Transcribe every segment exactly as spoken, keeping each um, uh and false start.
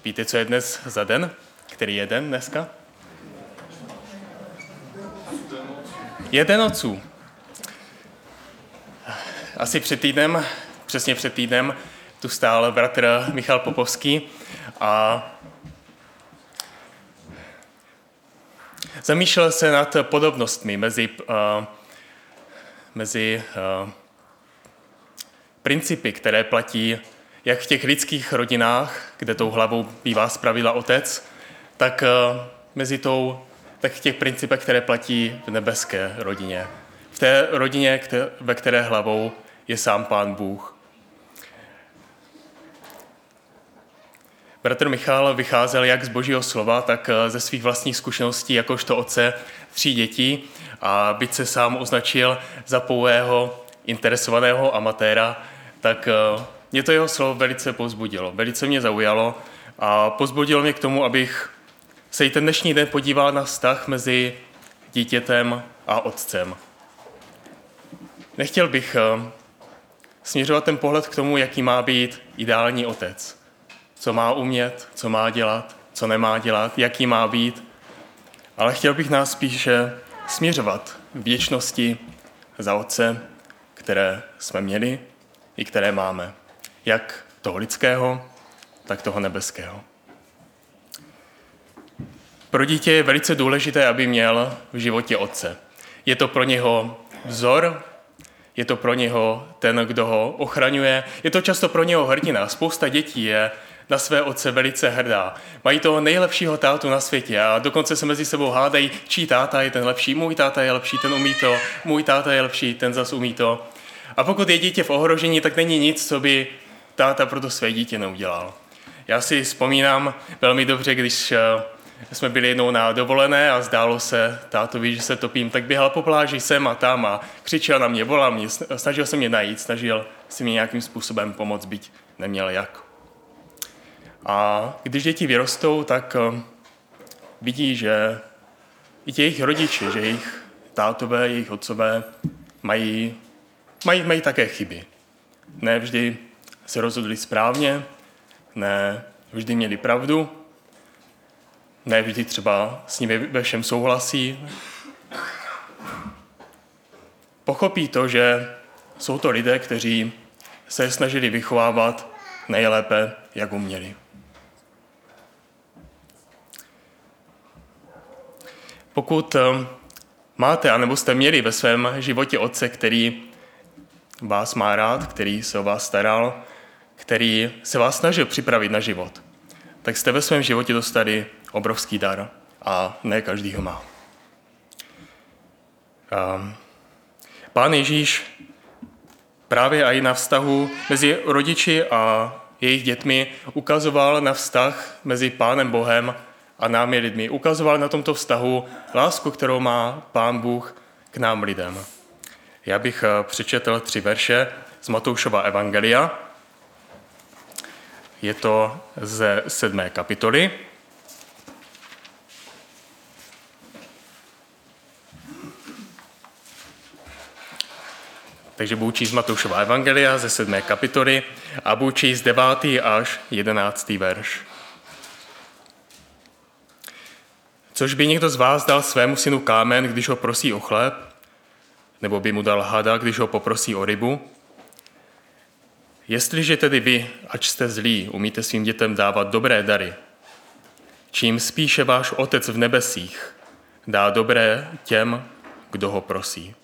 Víte, co je dnes za den? Který je den dneska? Je Den otců. Asi před týdnem, přesně před týdnem, tu stál bratr Michal Popovský a zamýšlel se nad podobnostmi mezi, uh, mezi uh, principy, které platí jak v těch lidských rodinách, kde tou hlavou bývá zpravidla otec, tak uh, mezi tou, tak v těch principech, které platí v nebeské rodině. V té rodině, které, ve které hlavou je sám Pán Bůh. Bratr Michal vycházel jak z Božího slova, tak ze svých vlastních zkušeností jakožto otce tří dětí a byť se sám označil za pouhého interesovaného amatéra, tak mě to jeho slovo velice povzbudilo, velice mě zaujalo a povzbudilo mě k tomu, abych se i ten dnešní den podíval na vztah mezi dítětem a otcem. Nechtěl bych směřovat ten pohled k tomu, jaký má být ideální otec. Co má umět, co má dělat, co nemá dělat, jaký má být. Ale chtěl bych nás spíše směřovat k věčnosti za otce, které jsme měli i které máme. Jak toho lidského, tak toho nebeského. Pro dítě je velice důležité, aby měl v životě otce. Je to pro něho vzor, je to pro něho ten, kdo ho ochraňuje, je to často pro něho hrdina. Spousta dětí je na své otce velice hrdá. Mají toho nejlepšího tátu na světě a dokonce se mezi sebou hádají, čí táta je ten lepší, můj táta je lepší, ten umí to, můj táta je lepší, ten zas umí to. A pokud je dítě v ohrožení, tak není nic, co by táta pro to své dítě neudělal. Já si vzpomínám velmi dobře, když jsme byli jednou na dovolené a zdálo se tátovi, že se topím, tak běhal po pláži sem a tam a křičel na mě, volal mě, snažil se mě najít, snažil si mě nějakým způsobem pomoct, byť neměl jak. A když děti vyrostou, tak vidí, že i ti jejich rodiči, že jejich tátové, jejich otcové mají, mají, mají také chyby. Ne vždy se rozhodli správně, ne vždy měli pravdu, ne vždy třeba s nimi ve všem souhlasí. Pochopí to, že jsou to lidé, kteří se snažili vychovávat nejlépe, jak uměli. Pokud máte, anebo jste měli ve svém životě otce, který vás má rád, který se o vás staral, který se vás snažil připravit na život, tak jste ve svém životě dostali obrovský dar a ne každý ho má. Pán Ježíš právě i na vztahu mezi rodiči a jejich dětmi ukazoval na vztah mezi Pánem Bohem a námi lidmi. Ukazoval na tomto vztahu lásku, kterou má Pán Bůh k nám lidem. Já bych přečetl tři verše z Matoušova evangelia. Je to ze sedmé kapitoly. Takže budu číst Matoušova evangelia ze sedmé kapitoly a budu číst devátý až jedenáctý verš. Což by někdo z vás dal svému synu kámen, když ho prosí o chléb, nebo by mu dal hada, když ho poprosí o rybu? Jestliže tedy vy, ač jste zlí, umíte svým dětem dávat dobré dary, čím spíše váš Otec v nebesích dá dobré těm, kdo ho prosí.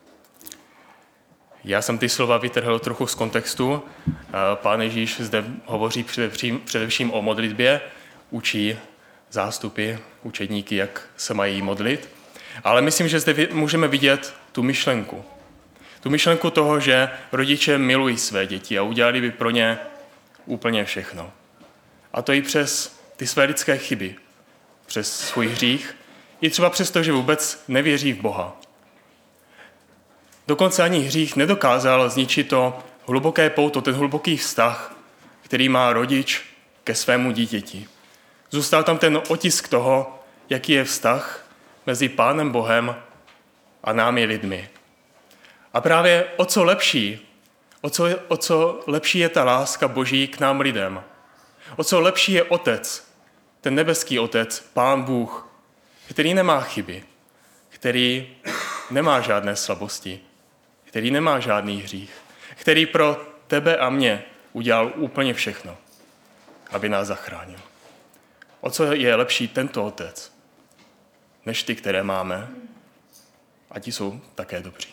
Já jsem ty slova vytrhl trochu z kontextu. Pán Ježíš zde hovoří především, především o modlitbě, učí zástupy, učedníky, jak se mají modlit. Ale myslím, že zde můžeme vidět tu myšlenku. Tu myšlenku toho, že rodiče milují své děti a udělali by pro ně úplně všechno. A to i přes ty své lidské chyby, přes svůj hřích, i třeba přes to, že vůbec nevěří v Boha. Dokonce ani hřích nedokázal zničit to hluboké pouto, ten hluboký vztah, který má rodič ke svému dítěti. Zůstal tam ten otisk toho, jaký je vztah mezi Pánem Bohem a námi lidmi. A právě o co lepší, o co, o co lepší je ta láska Boží k nám lidem. O co lepší je Otec, ten nebeský Otec, Pán Bůh, který nemá chyby, který nemá žádné slabosti, který nemá žádný hřích, který pro tebe a mě udělal úplně všechno, aby nás zachránil. O co je lepší tento Otec, než ty, které máme, a ti jsou také dobří.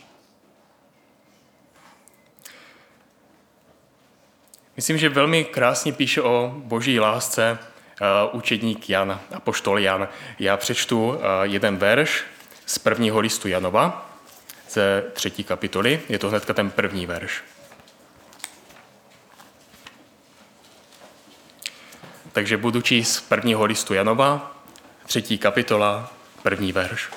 Myslím, že velmi krásně píše o boží lásce uh, učedník Jan, apoštol Jan. Já přečtu uh, jeden verš z prvního listu Janova, ze třetí kapitoly. Je to hnedka ten první verš. Takže budu číst z prvního listu Janova, třetí kapitola, první verš.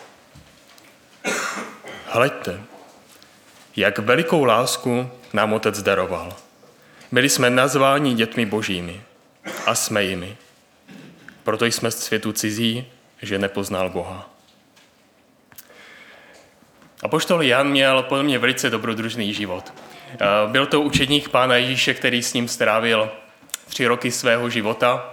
Hleďte, jak velikou lásku nám Otec daroval. Byli jsme nazváni dětmi božími a jsme jimi. Proto jsme světu cizí, že nepoznal Boha. Apoštol Jan měl podle mě velice dobrodružný život. Byl to učedník Pána Ježíše, který s ním strávil tři roky svého života.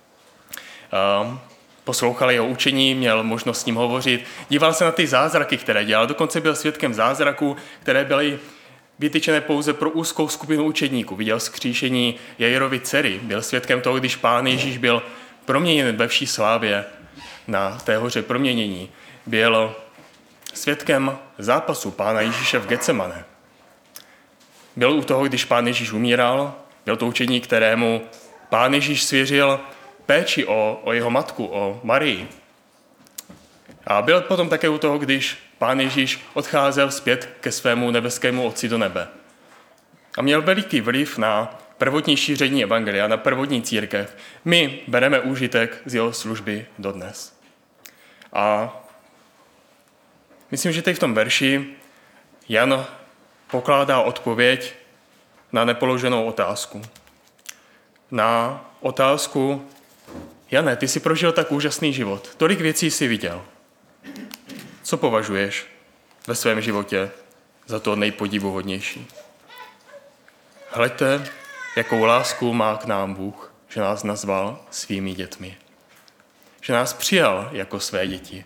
Poslouchal jeho učení, měl možnost s ním hovořit, díval se na ty zázraky, které dělal. Dokonce byl svědkem zázraků, které byly vytyčené pouze pro úzkou skupinu učedníků. Viděl vzkříšení Jairovy dcery, byl svědkem toho, když Pán Ježíš byl proměněn ve vší slávě na té hoře proměnění. Byl svědkem zápasu Pána Ježíše v Getsemane. Byl u toho, když Pán Ježíš umíral, byl to učedník, kterému Pán Ježíš svěřil péči o, o jeho matku, o Marii. A byl potom také u toho, když Pán Ježíš odcházel zpět ke svému nebeskému Otci do nebe. A měl veliký vliv na prvotní šíření evangelia, na prvotní církev. My bereme úžitek z jeho služby dodnes. A myslím, že teď v tom verši Jan pokládá odpověď na nepoloženou otázku. Na otázku: Jane, ty jsi prožil tak úžasný život, tolik věcí jsi viděl. Co považuješ ve svém životě za to nejpodivuhodnější? Hleďte, jakou lásku má k nám Bůh, že nás nazval svými dětmi. Že nás přijal jako své děti.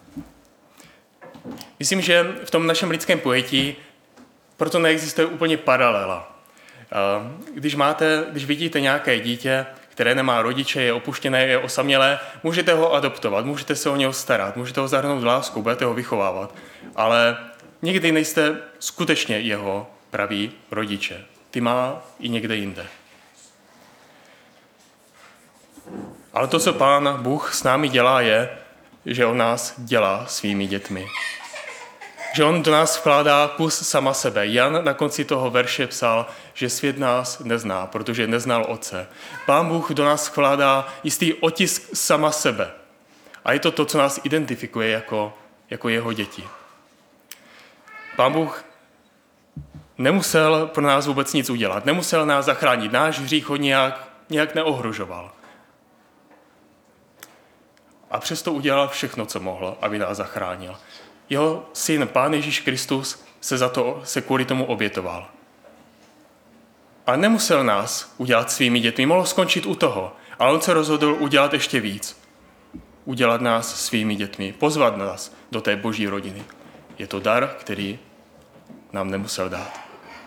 Myslím, že v tom našem lidském pojetí proto neexistuje úplně paralela. Když máte, když vidíte nějaké dítě, které nemá rodiče, je opuštěné, je osamělé, můžete ho adoptovat, můžete se o něho starat, můžete ho zahrnout láskou, budete ho vychovávat, ale nikdy nejste skutečně jeho praví rodiče. Ty má i někde jinde. Ale to, co Pán Bůh s námi dělá, je, že on nás dělá svými dětmi. Že on do nás vkládá kus sama sebe. Jan na konci toho verše psal, že svět nás nezná, protože neznal Otce. Pán Bůh do nás vkládá jistý otisk sama sebe. A je to to, co nás identifikuje jako, jako jeho děti. Pán Bůh nemusel pro nás vůbec nic udělat. Nemusel nás zachránit. Náš hřích ho nějak, nějak neohrožoval. A přesto udělal všechno, co mohl, aby nás zachránil. Jeho syn, Pán Ježíš Kristus, se za to, se kvůli tomu obětoval. A nemusel nás udělat svými dětmi, mohl skončit u toho, ale on se rozhodl udělat ještě víc. Udělat nás svými dětmi, pozvat nás do té boží rodiny. Je to dar, který nám nemusel dát.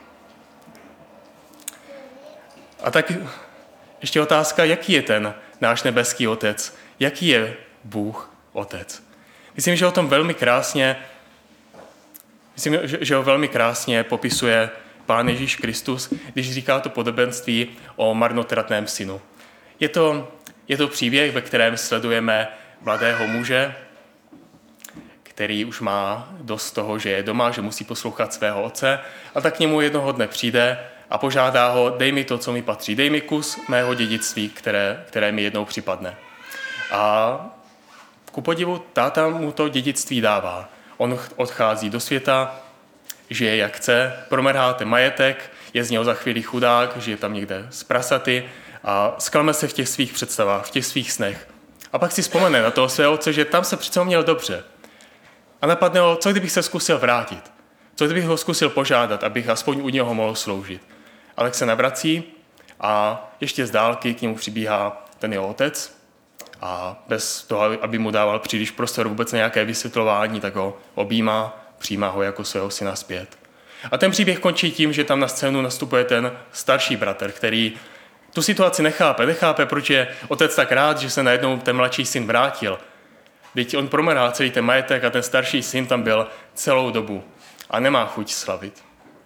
A tak ještě otázka, jaký je ten náš nebeský Otec? Jaký je Bůh Otec? Myslím, že o tom velmi krásně, myslím, že ho velmi krásně popisuje Pán Ježíš Kristus, když říká to podobenství o marnotratném synu. Je to, je to příběh, ve kterém sledujeme mladého muže, který už má dost toho, že je doma, že musí poslouchat svého otce, a tak k němu jednoho dne přijde a požádá ho: dej mi to, co mi patří, dej mi kus mého dědictví, které, které mi jednou připadne. A ku podivu táta mu to dědictví dává. On odchází do světa, žije jak chce, promrhá ten majetek, je z něho za chvíli chudák, žije tam někde z prasaty a zklame se v těch svých představách, v těch svých snech. A pak si vzpomene na toho svého otce, že tam se přece měl dobře. A napadne ho, co kdybych se zkusil vrátit? Co kdybych ho zkusil požádat, abych aspoň u něho mohl sloužit? Ale se navrací a ještě z dálky k němu přibíhá ten jeho otec a bez toho, aby mu dával příliš prostor vůbec na nějaké vysvětlování, tak ho objímá, přijímá ho jako svého syna zpět. A ten příběh končí tím, že tam na scénu nastupuje ten starší bratr, který tu situaci nechápe. Nechápe, proč je otec tak rád, že se najednou ten mladší syn vrátil. Vždyť on promrhal celý ten majetek a ten starší syn tam byl celou dobu a nemá chuť slavit.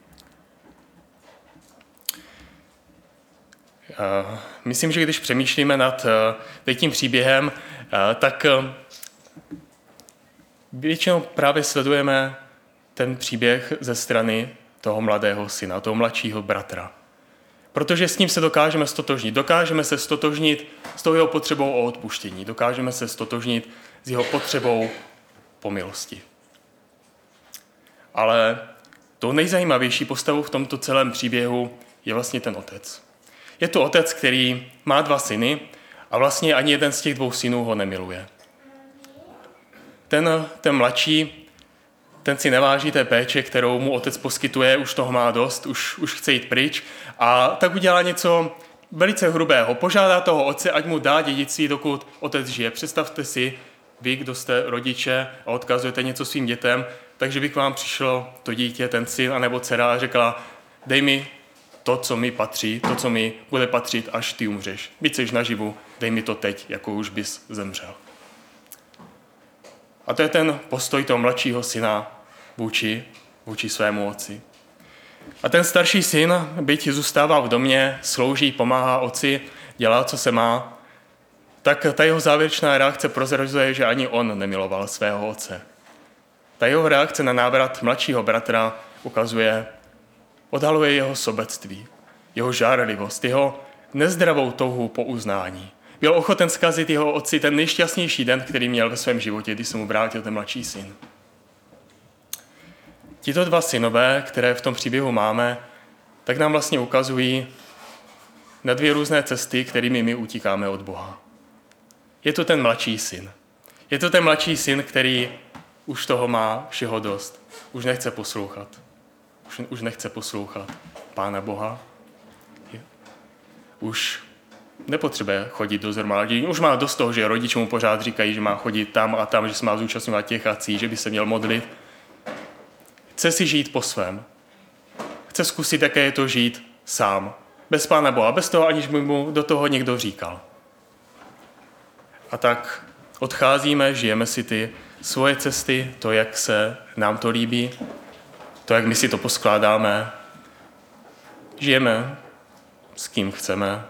Myslím, že když přemýšlíme nad tím příběhem, tak většinou právě sledujeme ten příběh ze strany toho mladého syna, toho mladšího bratra. Protože s ním se dokážeme stotožnit. Dokážeme se stotožnit s tou jeho potřebou o odpuštění. Dokážeme se stotožnit s jeho potřebou po milosti. Ale tou nejzajímavější postavou v tomto celém příběhu je vlastně ten otec. Je to otec, který má dva syny a vlastně ani jeden z těch dvou synů ho nemiluje. Ten, ten mladší, ten si neváží té péče, kterou mu otec poskytuje, už toho má dost, už, už chce jít pryč a tak udělá něco velice hrubého. Požádá toho otce, ať mu dá dědictví, dokud otec žije. Představte si, vy, kdo jste rodiče a odkazujete něco svým dětem, takže by k vám přišlo to dítě, ten syn anebo dcera a řekla, dej mi to, co mi patří, to, co mi bude patřit, až ty umřeš. Byť seš naživu, dej mi to teď, jako už bys zemřel. A to je ten postoj toho mladšího syna vůči, vůči svému otci. A ten starší syn, byť zůstává v domě, slouží, pomáhá otci, dělá, co se má, tak ta jeho závěrečná reakce prozrazuje, že ani on nemiloval svého otce. Ta jeho reakce na návrat mladšího bratra ukazuje, odhaluje jeho sobectví, jeho žárlivost, jeho nezdravou touhu po uznání. Byl ochoten zkazit jeho otci ten nejšťastnější den, který měl ve svém životě, když se mu vrátil ten mladší syn. Tito dva synové, které v tom příběhu máme, tak nám vlastně ukazují na dvě různé cesty, kterými my utíkáme od Boha. Je to ten mladší syn. Je to ten mladší syn, který už toho má všeho dost. Už nechce poslouchat. Už, už nechce poslouchat Pána Boha. Už nepotřebuje chodit do shromáždění. Už má dost toho, že rodiče mu pořád říkají, že má chodit tam a tam, že se má zúčastňovat těch akcí, že by se měl modlit. Chce si žít po svém. Chce zkusit, jaké je to žít sám. Bez Pána Boha, bez toho, aniž by mu do toho někdo říkal. A tak odcházíme, žijeme si ty svoje cesty, to, jak se nám to líbí, to, jak my si to poskládáme. Žijeme s kým chceme,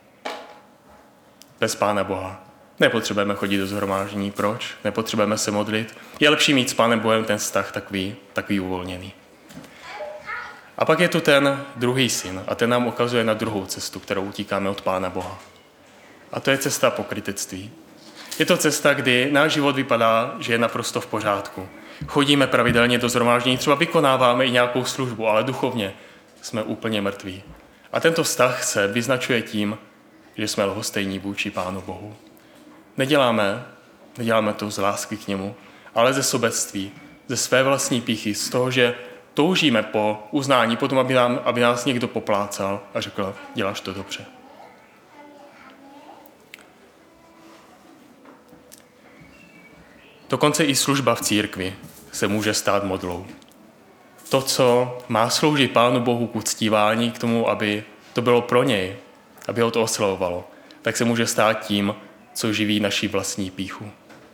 bez Pána Boha. Nepotřebujeme chodit do shromáždění. Proč? Nepotřebujeme se modlit. Je lepší mít s Pánem Bohem ten vztah takový, takový uvolněný. A pak je tu ten druhý syn a ten nám ukazuje na druhou cestu, kterou utíkáme od Pána Boha. A to je cesta pokrytectví. Je to cesta, kdy náš život vypadá, že je naprosto v pořádku. Chodíme pravidelně do shromáždění, třeba vykonáváme i nějakou službu, ale duchovně jsme úplně mrtví. A tento vztah se vyznačuje tím, že jsme lhostejní vůči Pánu Bohu. Neděláme, neděláme to z lásky k němu, ale ze sobectví, ze své vlastní pýchy, z toho, že toužíme po uznání, potom, aby, nám, aby nás někdo poplácal a řekl, děláš to dobře. Dokonce i služba v církvi se může stát modlou. To, co má sloužit Pánu Bohu k uctívání, k tomu, aby to bylo pro něj, aby ho to oslavovalo, tak se může stát tím, co živí naši vlastní pýchu.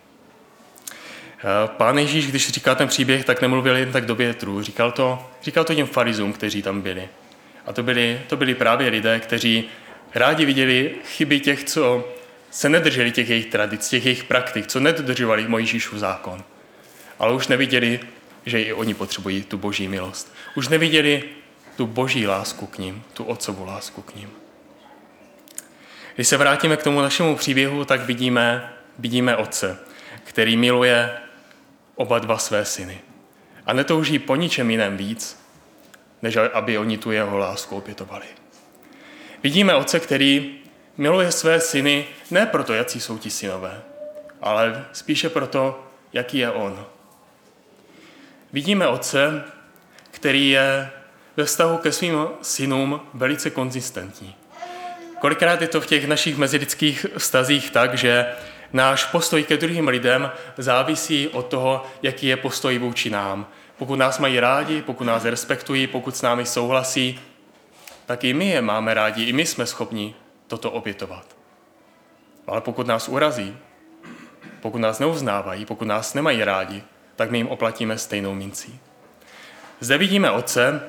Pán Ježíš, když říkal ten příběh, tak nemluvil jen tak do větru. Říkal to, říkal to těm farizům, kteří tam byli. A to byli, to byli právě lidé, kteří rádi viděli chyby těch, co se nedrželi těch jejich tradic, těch jejich praktik, co nedodržovali Mojžíšův zákon. Ale už neviděli, že i oni potřebují tu boží milost. Už neviděli tu boží lásku k ním, tu otcovu lásku k ním. Když se vrátíme k tomu našemu příběhu, tak vidíme, vidíme otce, který miluje oba dva své syny. A netouží po ničem jiném víc, než aby oni tu jeho lásku opětovali. Vidíme otce, který miluje své syny ne proto, jaký jsou ti synové, ale spíše proto, jaký je on. Vidíme otce, který je ve vztahu ke svým synům velice konzistentní. Kolikrát je to v těch našich mezilidských vztazích tak, že náš postoj ke druhým lidem závisí od toho, jaký je postoj vůči nám. Pokud nás mají rádi, pokud nás respektují, pokud s námi souhlasí, tak i my je máme rádi, i my jsme schopni toto obětovat. Ale pokud nás urazí, pokud nás neuznávají, pokud nás nemají rádi, tak my jim oplatíme stejnou mincí. Zde vidíme otce,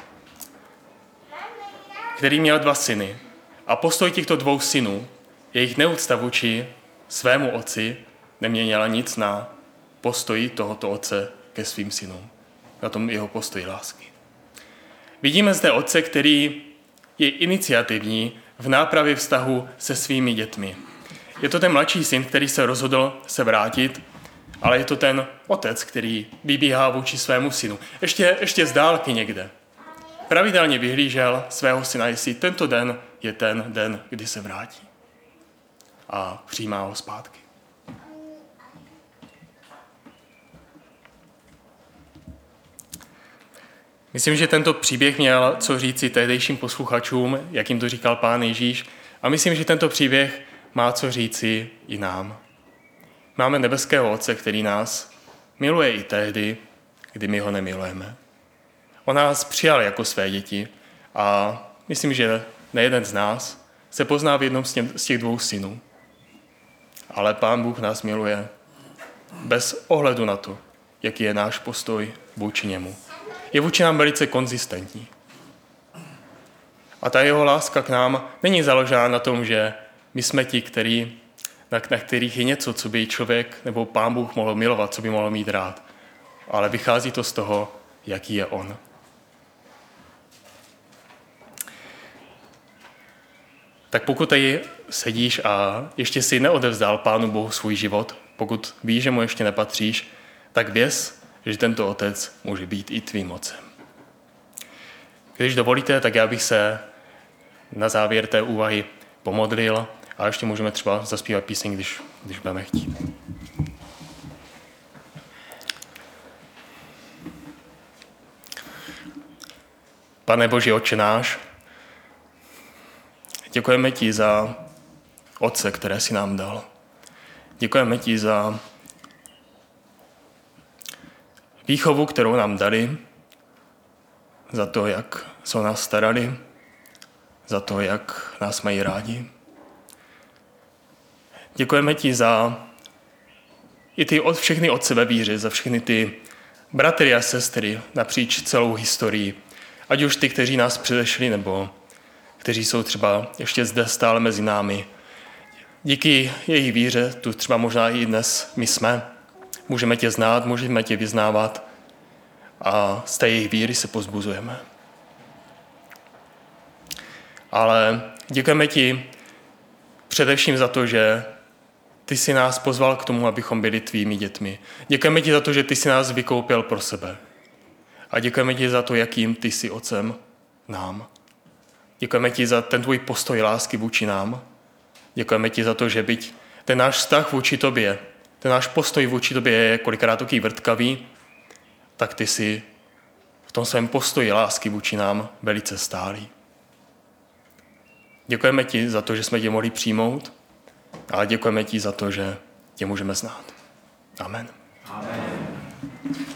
který měl dva syny. A postoj těchto dvou synů, jejich neúcta vůči svému otci, neměnila nic na postoji tohoto otce ke svým synům. Na tom jeho postoji lásky. Vidíme zde otce, který je iniciativní v nápravě vztahu se svými dětmi. Je to ten mladší syn, který se rozhodl se vrátit, ale je to ten otec, který vybíhá vůči svému synu. Ještě, ještě z dálky někde. Pravidelně vyhlížel svého syna, jestli tento den je ten den, kdy se vrátí. A přijímá ho zpátky. Myslím, že tento příběh měl co říci tehdejším posluchačům, jak jim to říkal Pán Ježíš. A myslím, že tento příběh má co říci i nám. Máme nebeského Otce, který nás miluje i tehdy, kdy my ho nemilujeme. On nás přijal jako své děti a myslím, že nejeden z nás se pozná v jednom z těch dvou synů. Ale Pán Bůh nás miluje bez ohledu na to, jaký je náš postoj vůči němu. Je vůči nám velice konzistentní. A ta jeho láska k nám není založena na tom, že my jsme ti, který, na, na kterých je něco, co by člověk nebo Pán Bůh mohl milovat, co by mohl mít rád. Ale vychází to z toho, jaký je on. Tak pokud tady sedíš a ještě si neodevzdal Pánu Bohu svůj život, pokud víš, že mu ještě nepatříš, tak věz, že tento otec může být i tvým otcem. Když dovolíte, tak já bych se na závěr té úvahy pomodlil a ještě můžeme třeba zaspívat píseň, když, když budeme chtít. Pane Boží Otče náš, děkujeme ti za Otce, které jsi nám dal. Děkujeme ti za výchovu, kterou nám dali, za to, jak se o nás starali, za to, jak nás mají rádi. Děkujeme ti za i ty od všechny otce ve víře, za všechny ty bratry a sestry napříč celou historii, ať už ty, kteří nás předešli, nebo kteří jsou třeba ještě zde stále mezi námi. Díky jejich víře, tu třeba možná i dnes my jsme, můžeme tě znát, můžeme tě vyznávat a z té jejich víry se pozbuzujeme. Ale děkujeme ti především za to, že ty jsi nás pozval k tomu, abychom byli tvými dětmi. Děkujeme ti za to, že ty jsi nás vykoupil pro sebe. A děkujeme ti za to, jakým ty jsi otcem nám. Děkujeme ti za ten tvůj postoj lásky vůči nám. Děkujeme ti za to, že byť ten náš vztah vůči tobě, ten náš postoj vůči tobě je kolikrát takový vrtkavý, tak ty jsi v tom svém postoji lásky vůči nám velice stálý. Děkujeme ti za to, že jsme tě mohli přijmout a děkujeme ti za to, že tě můžeme znát. Amen. Amen.